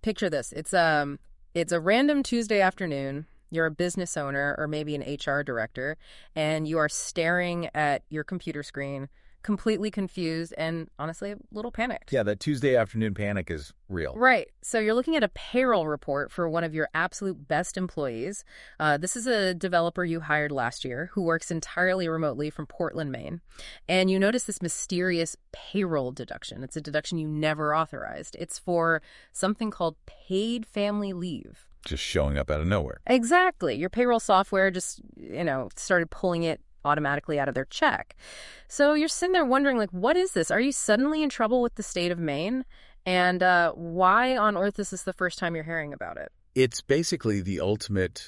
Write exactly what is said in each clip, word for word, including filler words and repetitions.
Picture this. It's um it's a random Tuesday afternoon. You're a business owner or maybe an H R director, and you are staring at your computer screen, completely confused and honestly a little panicked. Yeah, that Tuesday afternoon panic is real. Right. So you're looking at a payroll report for one of your absolute best employees. Uh, this is a developer you hired last year who works entirely remotely from Portland, Maine. And you notice this mysterious payroll deduction. It's a deduction you never authorized. It's for something called paid family leave. Just showing up out of nowhere. Exactly. Your payroll software just, you know, started pulling it automatically out of their check. So you're sitting there wondering, like, what is this? Are you suddenly in trouble with the state of Maine? And uh, why on earth is this the first time you're hearing about it? It's basically the ultimate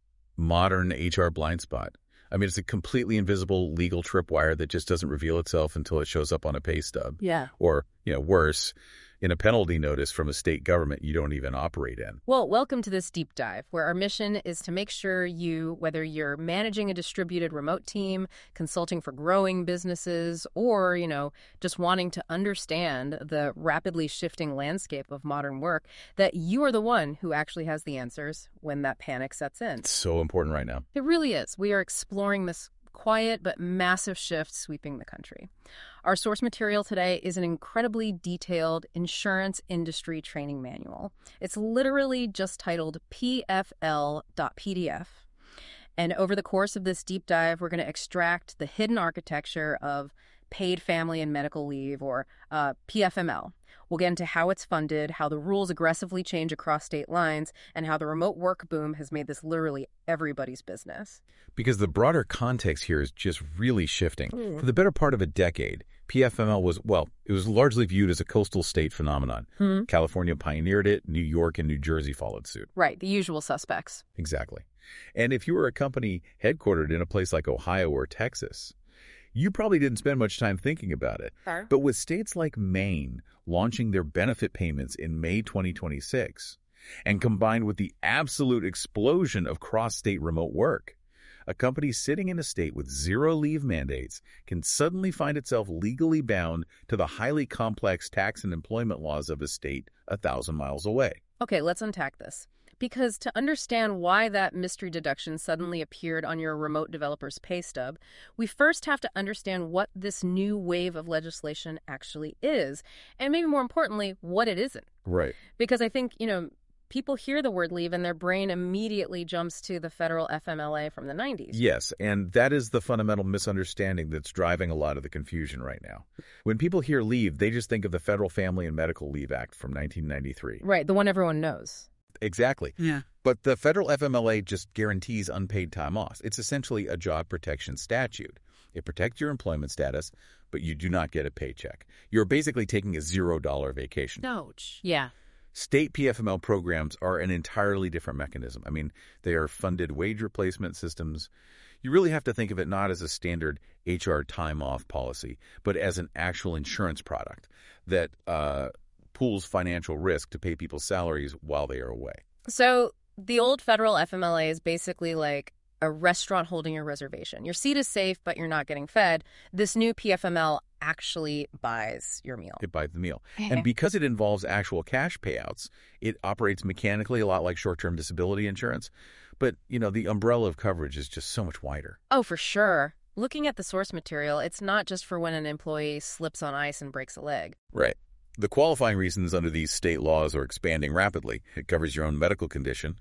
modern H R blind spot. I mean, it's a completely invisible legal tripwire that just doesn't reveal itself until it shows up on a pay stub. Yeah. Or, you know, worse, in a penalty notice from a state government you don't even operate in. Well, welcome to this deep dive, where our mission is to make sure you, whether you're managing a distributed remote team, consulting for growing businesses, or, you know, just wanting to understand the rapidly shifting landscape of modern work, that you are the one who actually has the answers when that panic sets in. It's so important right now. It really is. We are exploring this quiet but massive shift sweeping the country. Our source material today is an incredibly detailed insurance industry training manual. It's literally just titled P F L dot P D F. And over the course of this deep dive, we're going to extract the hidden architecture of paid family and medical leave, or uh, P F M L. We'll get into how it's funded, how the rules aggressively change across state lines, and how the remote work boom has made this literally everybody's business. Because the broader context here is just really shifting. Mm. For the better part of a decade, P F M L was, well, it was largely viewed as a coastal state phenomenon. Hmm. California pioneered it, New York and New Jersey followed suit. Right, the usual suspects. Exactly. And if you were a company headquartered in a place like Ohio or Texas, you probably didn't spend much time thinking about it. Sure. But with states like Maine launching their benefit payments in May twenty twenty-six, and combined with the absolute explosion of cross-state remote work, a company sitting in a state with zero leave mandates can suddenly find itself legally bound to the highly complex tax and employment laws of a state a thousand miles away. Okay, let's unpack this. Because to understand why that mystery deduction suddenly appeared on your remote developer's pay stub, we first have to understand what this new wave of legislation actually is, and maybe more importantly, what it isn't. Right. Because I think, you know, people hear the word leave and their brain immediately jumps to the federal F M L A from the nineties. Yes, and that is the fundamental misunderstanding that's driving a lot of the confusion right now. When people hear leave, they just think of the Federal Family and Medical Leave Act from nineteen ninety-three. Right, the one everyone knows. Exactly. Yeah. But the federal F M L A just guarantees unpaid time off. It's essentially a job protection statute. It protects your employment status, but you do not get a paycheck. You're basically taking a zero dollar vacation. Ouch. Yeah. State P F M L programs are an entirely different mechanism. I mean, they are funded wage replacement systems. You really have to think of it not as a standard H R time off policy, but as an actual insurance product that uh, pools financial risk to pay people's salaries while they are away. So the old federal F M L A is basically like a restaurant holding a reservation. Your seat is safe, but you're not getting fed. This new P F M L actually buys your meal. It buys the meal. And because it involves actual cash payouts, it operates mechanically a lot like short-term disability insurance. But, you know, the umbrella of coverage is just so much wider. Oh, for sure. Looking at the source material, it's not just for when an employee slips on ice and breaks a leg. Right. The qualifying reasons under these state laws are expanding rapidly. It covers your own medical condition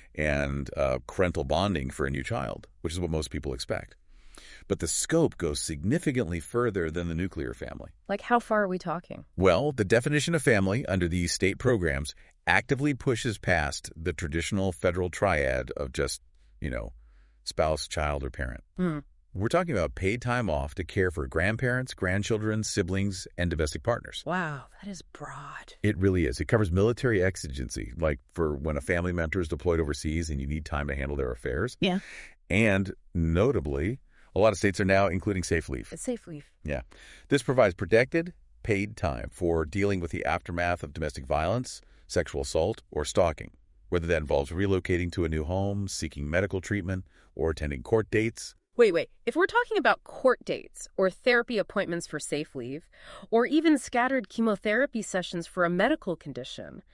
and uh, parental bonding for a new child, which is what most people expect. But the scope goes significantly further than the nuclear family. Like, how far are we talking? Well, the definition of family under these state programs actively pushes past the traditional federal triad of just, you know, spouse, child, or parent. Hmm. We're talking about paid time off to care for grandparents, grandchildren, siblings, and domestic partners. Wow, that is broad. It really is. It covers military exigency, like for when a family member is deployed overseas and you need time to handle their affairs. Yeah. And notably, a lot of states are now including safe leave. It's safe leave. Yeah. This provides protected, paid time for dealing with the aftermath of domestic violence, sexual assault, or stalking, whether that involves relocating to a new home, seeking medical treatment, or attending court dates. Wait, wait. If we're talking about court dates or therapy appointments for safe leave, or even scattered chemotherapy sessions for a medical condition,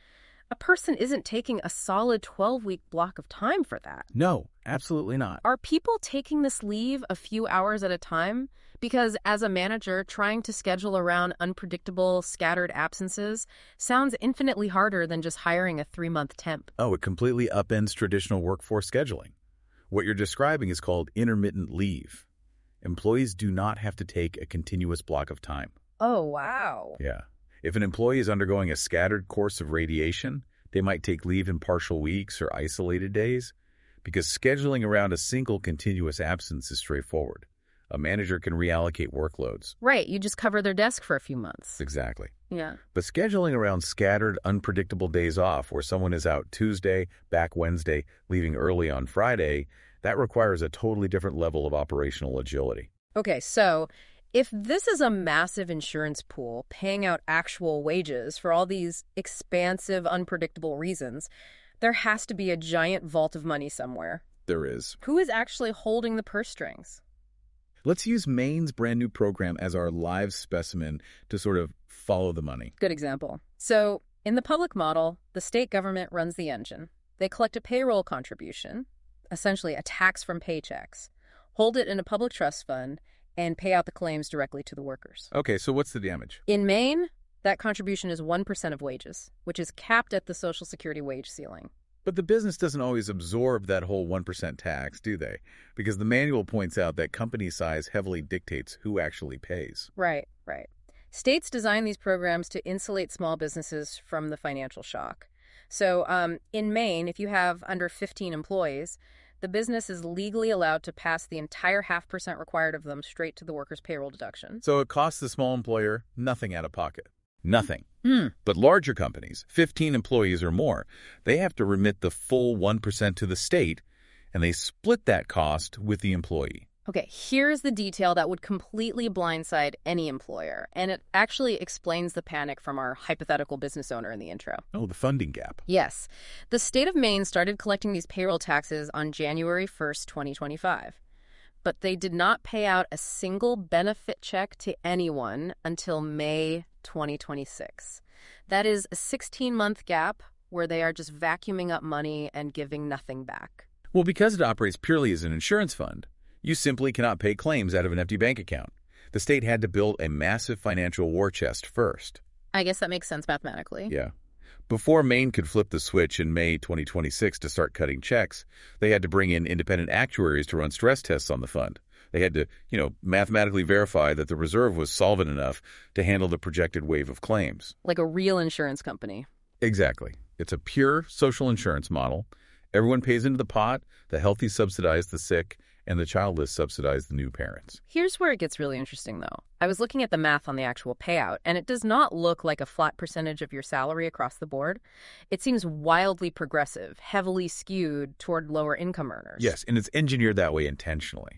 A person isn't taking a solid twelve-week block of time for that. No, absolutely not. Are people taking this leave a few hours at a time? Because as a manager, trying to schedule around unpredictable, scattered absences sounds infinitely harder than just hiring a three-month temp. Oh, it completely upends traditional workforce scheduling. What you're describing is called intermittent leave. Employees do not have to take a continuous block of time. Oh, wow. Yeah. If an employee is undergoing a scattered course of radiation, they might take leave in partial weeks or isolated days, because scheduling around a single continuous absence is straightforward. A manager can reallocate workloads. Right, you just cover their desk for a few months. Exactly. Yeah. But scheduling around scattered, unpredictable days off, where someone is out Tuesday, back Wednesday, leaving early on Friday, that requires a totally different level of operational agility. Okay, so if this is a massive insurance pool paying out actual wages for all these expansive, unpredictable reasons, there has to be a giant vault of money somewhere. There is. Who is actually holding the purse strings? Let's use Maine's brand new program as our live specimen to sort of follow the money. Good example. So, in the public model, the state government runs the engine. They collect a payroll contribution, essentially a tax from paychecks, hold it in a public trust fund, and pay out the claims directly to the workers. Okay, so what's the damage? In Maine, that contribution is one percent of wages, which is capped at the Social Security wage ceiling. But the business doesn't always absorb that whole one percent tax, do they? Because the manual points out that company size heavily dictates who actually pays. Right, right. States design these programs to insulate small businesses from the financial shock. So um, in Maine, if you have under fifteen employees, the business is legally allowed to pass the entire half percent required of them straight to the worker's payroll deduction. So it costs the small employer nothing out of pocket. Nothing. Hmm. But larger companies, fifteen employees or more, they have to remit the full one percent to the state, and they split that cost with the employee. Okay, here's the detail that would completely blindside any employer, and it actually explains the panic from our hypothetical business owner in the intro. Oh, the funding gap. Yes. The state of Maine started collecting these payroll taxes on January first, twenty twenty-five. But they did not pay out a single benefit check to anyone until May twenty twenty-six. That is a sixteen-month gap where they are just vacuuming up money and giving nothing back. Well, because it operates purely as an insurance fund, you simply cannot pay claims out of an empty bank account. The state had to build a massive financial war chest first. I guess that makes sense mathematically. Yeah. Before Maine could flip the switch in May twenty twenty-six to start cutting checks, they had to bring in independent actuaries to run stress tests on the fund. They had to, you know, mathematically verify that the reserve was solvent enough to handle the projected wave of claims. Like a real insurance company. Exactly. It's a pure social insurance model. Everyone pays into the pot, the healthy subsidize the sick, and the childless subsidize the new parents. Here's where it gets really interesting, though. I was looking at the math on the actual payout, and it does not look like a flat percentage of your salary across the board. It seems wildly progressive, heavily skewed toward lower income earners. Yes, and it's engineered that way intentionally.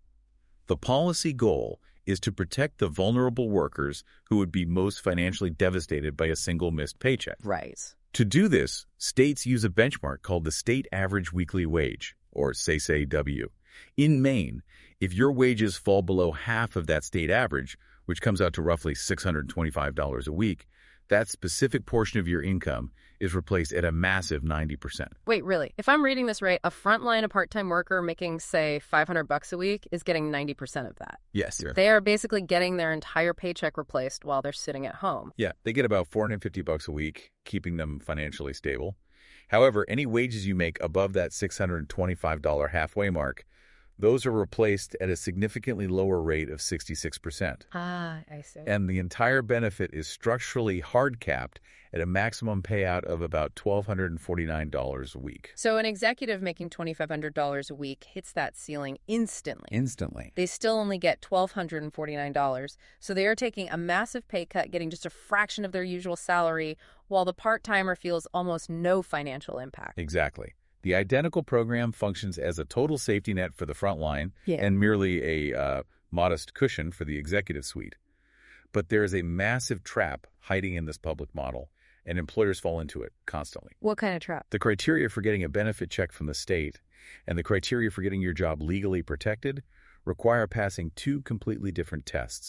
The policy goal is to protect the vulnerable workers who would be most financially devastated by a single missed paycheck. Right. To do this, states use a benchmark called the State Average Weekly Wage, or S A S A W. In Maine, if your wages fall below half of that state average, which comes out to roughly six hundred twenty-five dollars a week, that specific portion of your income is replaced at a massive ninety percent. Wait, really? If I'm reading this right, a frontline, a part-time worker making, say, five hundred bucks a week is getting ninety percent of that. Yes, sir. They are basically getting their entire paycheck replaced while they're sitting at home. Yeah, they get about four hundred fifty bucks a week, keeping them financially stable. However, any wages you make above that six hundred twenty-five dollars halfway mark, those are replaced at a significantly lower rate of sixty-six percent. Ah, I see. And the entire benefit is structurally hard-capped at a maximum payout of about one thousand two hundred forty-nine dollars a week. So an executive making two thousand five hundred dollars a week hits that ceiling instantly. Instantly. They still only get one thousand two hundred forty-nine dollars, so they are taking a massive pay cut, getting just a fraction of their usual salary, while the part-timer feels almost no financial impact. Exactly. The identical program functions as a total safety net for the front line Yeah. and merely a uh, modest cushion for the executive suite. But there is a massive trap hiding in this public model, and employers fall into it constantly. What kind of trap? The criteria for getting a benefit check from the state and the criteria for getting your job legally protected require passing two completely different tests.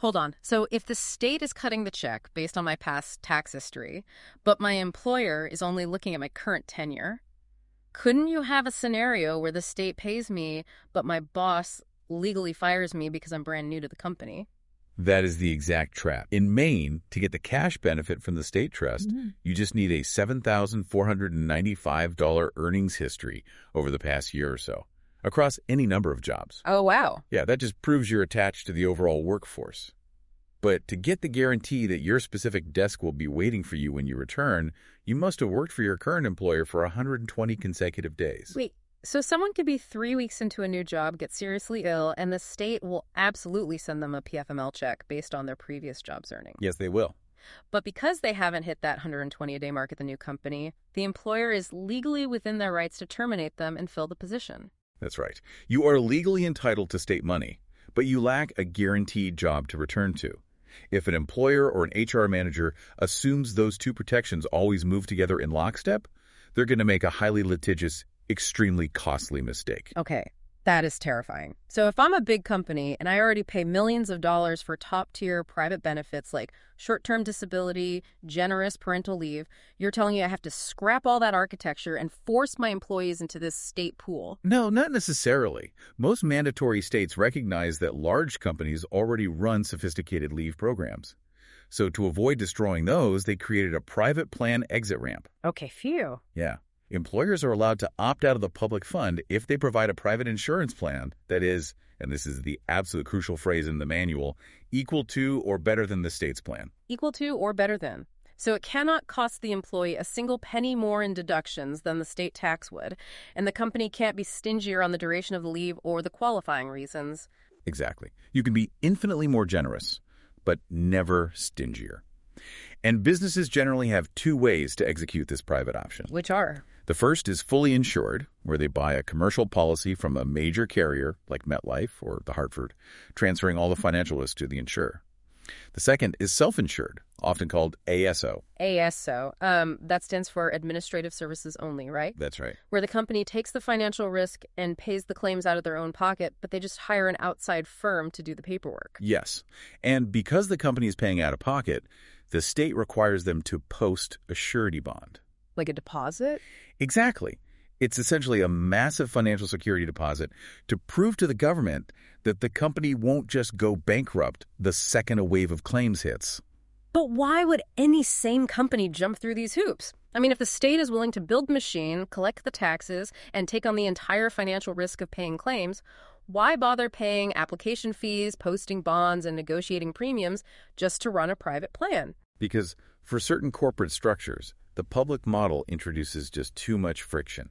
Hold on. So if the state is cutting the check based on my past tax history, but my employer is only looking at my current tenure, couldn't you have a scenario where the state pays me, but my boss legally fires me because I'm brand new to the company? That is the exact trap. In Maine, to get the cash benefit from the state trust, mm-hmm. you just need a seven thousand four hundred ninety-five dollars earnings history over the past year or so, across any number of jobs. Oh, wow. Yeah, that just proves you're attached to the overall workforce. But to get the guarantee that your specific desk will be waiting for you when you return, you must have worked for your current employer for one hundred twenty consecutive days. Wait. So someone could be three weeks into a new job, get seriously ill, and the state will absolutely send them a P F M L check based on their previous job's earnings. Yes, they will. But because they haven't hit that one hundred twenty a day mark at the new company, the employer is legally within their rights to terminate them and fill the position. That's right. You are legally entitled to state money, but you lack a guaranteed job to return to. If an employer or an H R manager assumes those two protections always move together in lockstep, they're going to make a highly litigious, extremely costly mistake. Okay, that is terrifying. So if I'm a big company and I already pay millions of dollars for top-tier private benefits like short-term disability, generous parental leave, you're telling me I have to scrap all that architecture and force my employees into this state pool? No, not necessarily. Most mandatory states recognize that large companies already run sophisticated leave programs. So to avoid destroying those, they created a private plan exit ramp. Okay, phew. Yeah. Employers are allowed to opt out of the public fund if they provide a private insurance plan that is, and this is the absolute crucial phrase in the manual, equal to or better than the state's plan. Equal to or better than. So it cannot cost the employee a single penny more in deductions than the state tax would, and the company can't be stingier on the duration of the leave or the qualifying reasons. Exactly. You can be infinitely more generous, but never stingier. And businesses generally have two ways to execute this private option. Which are? The first is fully insured, where they buy a commercial policy from a major carrier like MetLife or the Hartford, transferring all the financial risk to the insurer. The second is self-insured, often called A S O. A S O. Um, that stands for Administrative Services Only, right? That's right. Where the company takes the financial risk and pays the claims out of their own pocket, but they just hire an outside firm to do the paperwork. Yes. And because the company is paying out of pocket, the state requires them to post a surety bond. Like a deposit? Exactly. It's essentially a massive financial security deposit to prove to the government that the company won't just go bankrupt the second a wave of claims hits. But why would any sane company jump through these hoops? I mean, if the state is willing to build the machine, collect the taxes, and take on the entire financial risk of paying claims, why bother paying application fees, posting bonds, and negotiating premiums just to run a private plan? Because for certain corporate structures, the public model introduces just too much friction.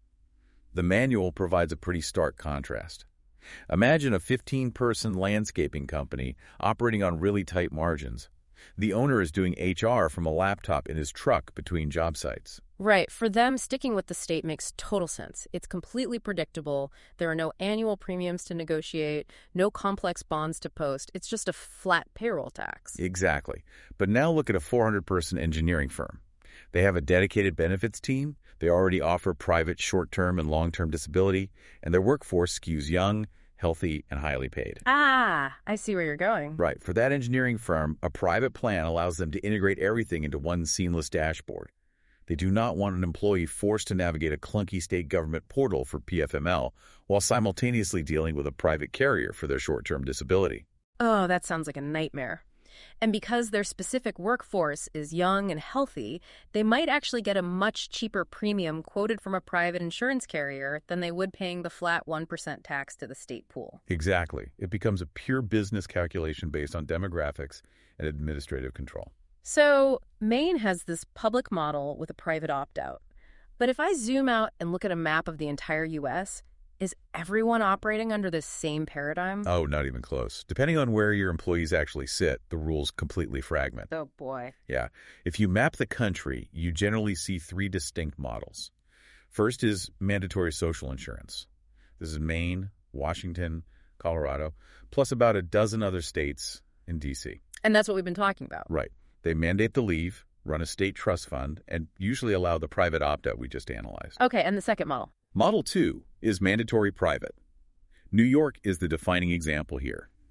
The manual provides a pretty stark contrast. Imagine a fifteen-person landscaping company operating on really tight margins. The owner is doing H R from a laptop in his truck between job sites. Right. For them, sticking with the state makes total sense. It's completely predictable. There are no annual premiums to negotiate, no complex bonds to post. It's just a flat payroll tax. Exactly. But now look at a four hundred person engineering firm. They have a dedicated benefits team. They already offer private short-term and long-term disability, and their workforce skews young, healthy, and highly paid. Ah, I see where you're going. Right. For that engineering firm, a private plan allows them to integrate everything into one seamless dashboard. They do not want an employee forced to navigate a clunky state government portal for P F M L while simultaneously dealing with a private carrier for their short-term disability. Oh, that sounds like a nightmare. And because their specific workforce is young and healthy, they might actually get a much cheaper premium quoted from a private insurance carrier than they would paying the flat one percent tax to the state pool. Exactly. It becomes a pure business calculation based on demographics and administrative control. So Maine has this public model with a private opt-out. But if I zoom out and look at a map of the entire U S, is everyone operating under the same paradigm? Oh, not even close. Depending on where your employees actually sit, the rules completely fragment. Oh, boy. Yeah. If you map the country, you generally see three distinct models. First is mandatory social insurance. This is Maine, Washington, Colorado, plus about a dozen other states in D C. And that's what we've been talking about. Right. They mandate the leave, run a state trust fund, and usually allow the private opt-out we just analyzed. Okay, and the second model? Model two is mandatory private. New York is the defining example here.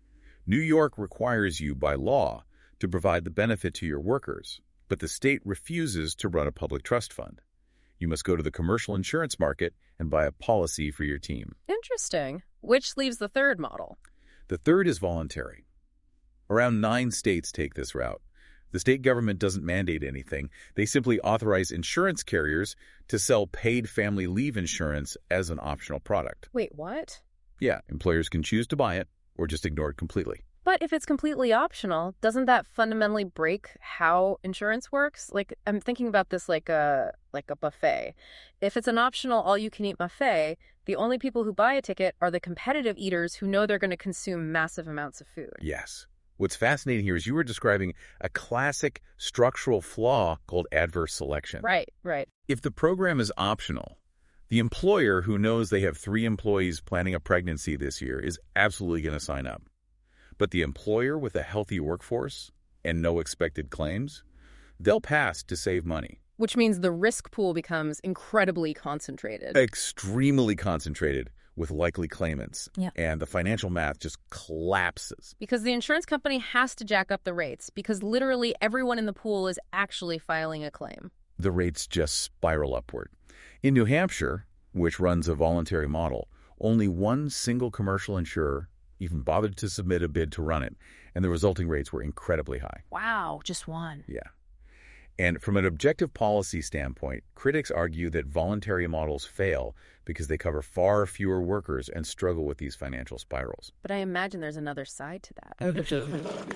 New York requires you by law to provide the benefit to your workers, but the state refuses to run a public trust fund. You must go to the commercial insurance market and buy a policy for your team. Interesting. Which leaves the third model. The third is voluntary. Around nine states take this route. The state government doesn't mandate anything. They simply authorize insurance carriers to sell paid family leave insurance as an optional product. Wait, what? Yeah, employers can choose to buy it or just ignore it completely. But if it's completely optional, doesn't that fundamentally break how insurance works? Like, I'm thinking about this like a like a buffet. If it's an optional all-you-can-eat buffet, the only people who buy a ticket are the competitive eaters who know they're going to consume massive amounts of food. Yes. What's fascinating here is you were describing a classic structural flaw called adverse selection. Right, right. If the program is optional, the employer who knows they have three employees planning a pregnancy this year is absolutely going to sign up. But the employer with a healthy workforce and no expected claims, they'll pass to save money. Which means the risk pool becomes incredibly concentrated. Extremely concentrated with likely claimants. Yeah. And the financial math just collapses. Because the insurance company has to jack up the rates because literally everyone in the pool is actually filing a claim. The rates just spiral upward. In New Hampshire, which runs a voluntary model, only one single commercial insurer even bothered to submit a bid to run it, and the resulting rates were incredibly high. Wow, just one. Yeah. And from an objective policy standpoint, critics argue that voluntary models fail because they cover far fewer workers and struggle with these financial spirals. But I imagine there's another side to that.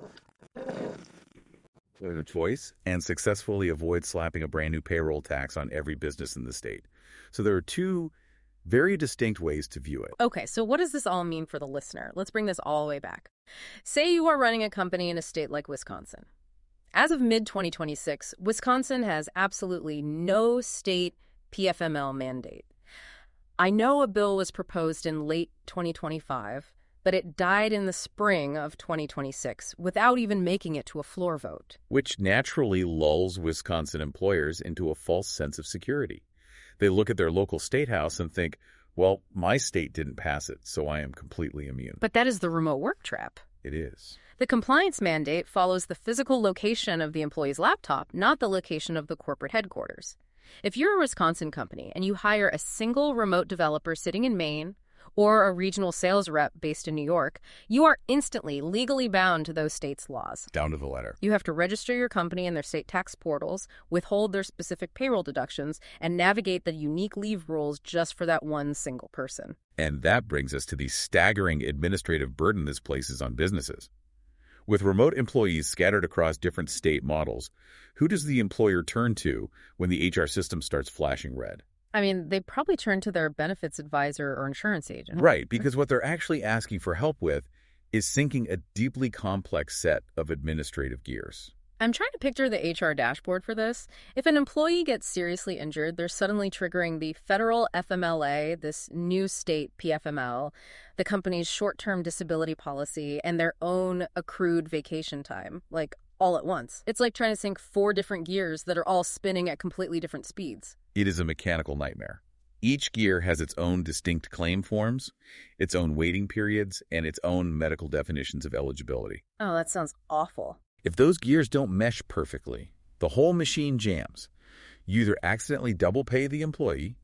A choice and successfully avoid slapping a brand new payroll tax on every business in the state. So there are two very distinct ways to view it. Okay, so what does this all mean for the listener? Let's bring this all the way back. Say you are running a company in a state like Wisconsin. As of mid twenty twenty-six, Wisconsin has absolutely no state P F M L mandate. I know a bill was proposed in late twenty twenty-five, but it died in the spring of twenty twenty-six without even making it to a floor vote. Which naturally lulls Wisconsin employers into a false sense of security. They look at their local state house and think, well, my state didn't pass it, so I am completely immune. But that is the remote work trap. It is. The compliance mandate follows the physical location of the employee's laptop, not the location of the corporate headquarters. If you're a Wisconsin company and you hire a single remote developer sitting in Maine or a regional sales rep based in New York, you are instantly legally bound to those states' laws. Down to the letter. You have to register your company in their state tax portals, withhold their specific payroll deductions, and navigate the unique leave rules just for that one single person. And that brings us to the staggering administrative burden this places on businesses. With remote employees scattered across different state models, who does the employer turn to when the H R system starts flashing red? I mean, they probably turn to their benefits advisor or insurance agent. Right, because what they're actually asking for help with is syncing a deeply complex set of administrative gears. I'm trying to picture the H R dashboard for this. If an employee gets seriously injured, they're suddenly triggering the federal F M L A, this new state P F M L, the company's short-term disability policy, and their own accrued vacation time, like all at once. It's like trying to sync four different gears that are all spinning at completely different speeds. It is a mechanical nightmare. Each gear has its own distinct claim forms, its own waiting periods, and its own medical definitions of eligibility. Oh, that sounds awful. If those gears don't mesh perfectly, the whole machine jams. You either accidentally double pay the employee,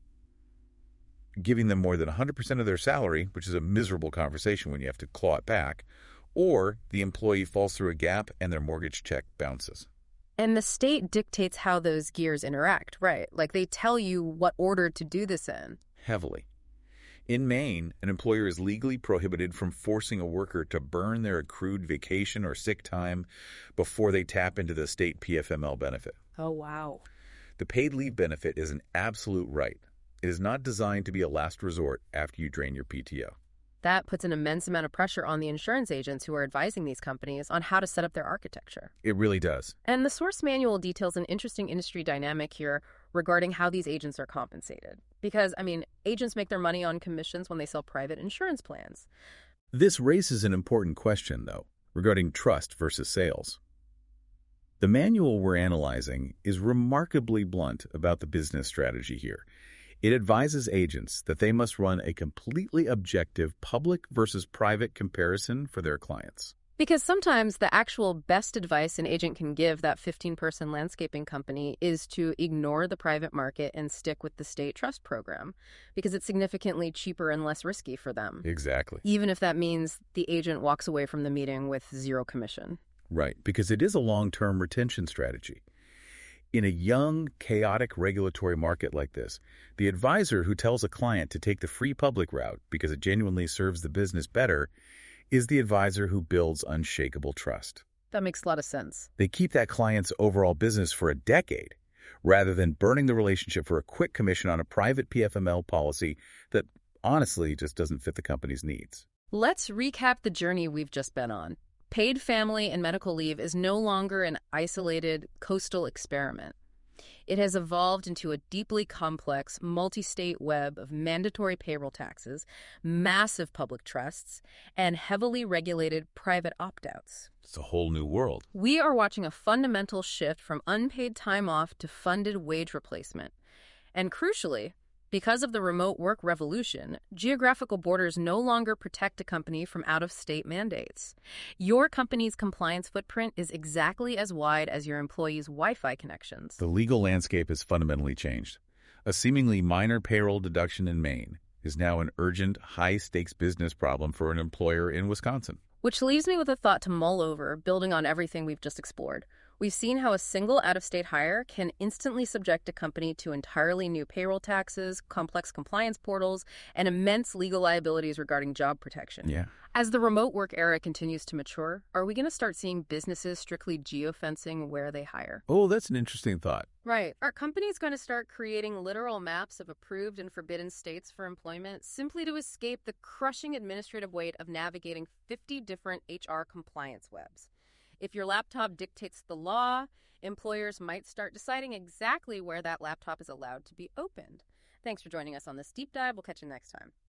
giving them more than one hundred percent of their salary, which is a miserable conversation when you have to claw it back, or the employee falls through a gap and their mortgage check bounces. And the state dictates how those gears interact, right? Like they tell you what order to do this in. Heavily. In Maine, an employer is legally prohibited from forcing a worker to burn their accrued vacation or sick time before they tap into the state P F M L benefit. Oh, wow. The paid leave benefit is an absolute right. It is not designed to be a last resort after you drain your P T O. That puts an immense amount of pressure on the insurance agents who are advising these companies on how to set up their architecture. It really does. And the source manual details an interesting industry dynamic here regarding how these agents are compensated. Because, I mean, agents make their money on commissions when they sell private insurance plans. This raises an important question, though, regarding trust versus sales. The manual we're analyzing is remarkably blunt about the business strategy here. It advises agents that they must run a completely objective public versus private comparison for their clients. Because sometimes the actual best advice an agent can give that fifteen-person landscaping company is to ignore the private market and stick with the state trust program, because it's significantly cheaper and less risky for them. Exactly. Even if that means the agent walks away from the meeting with zero commission. Right, because it is a long-term retention strategy. In a young, chaotic regulatory market like this, the advisor who tells a client to take the free public route because it genuinely serves the business better is the advisor who builds unshakable trust. That makes a lot of sense. They keep that client's overall business for a decade, rather than burning the relationship for a quick commission on a private P F M L policy that honestly just doesn't fit the company's needs. Let's recap the journey we've just been on. Paid family and medical leave is no longer an isolated coastal experiment. It has evolved into a deeply complex, multi-state web of mandatory payroll taxes, massive public trusts, and heavily regulated private opt-outs. It's a whole new world. We are watching a fundamental shift from unpaid time off to funded wage replacement. And crucially, because of the remote work revolution, geographical borders no longer protect a company from out-of-state mandates. Your company's compliance footprint is exactly as wide as your employees' Wi-Fi connections. The legal landscape has fundamentally changed. A seemingly minor payroll deduction in Maine is now an urgent, high-stakes business problem for an employer in Wisconsin. Which leaves me with a thought to mull over, building on everything we've just explored. We've seen how a single out-of-state hire can instantly subject a company to entirely new payroll taxes, complex compliance portals, and immense legal liabilities regarding job protection. Yeah. As the remote work era continues to mature, are we going to start seeing businesses strictly geofencing where they hire? Oh, that's an interesting thought. Right. Are companies going to start creating literal maps of approved and forbidden states for employment simply to escape the crushing administrative weight of navigating fifty different H R compliance webs? If your laptop dictates the law, employers might start deciding exactly where that laptop is allowed to be opened. Thanks for joining us on this deep dive. We'll catch you next time.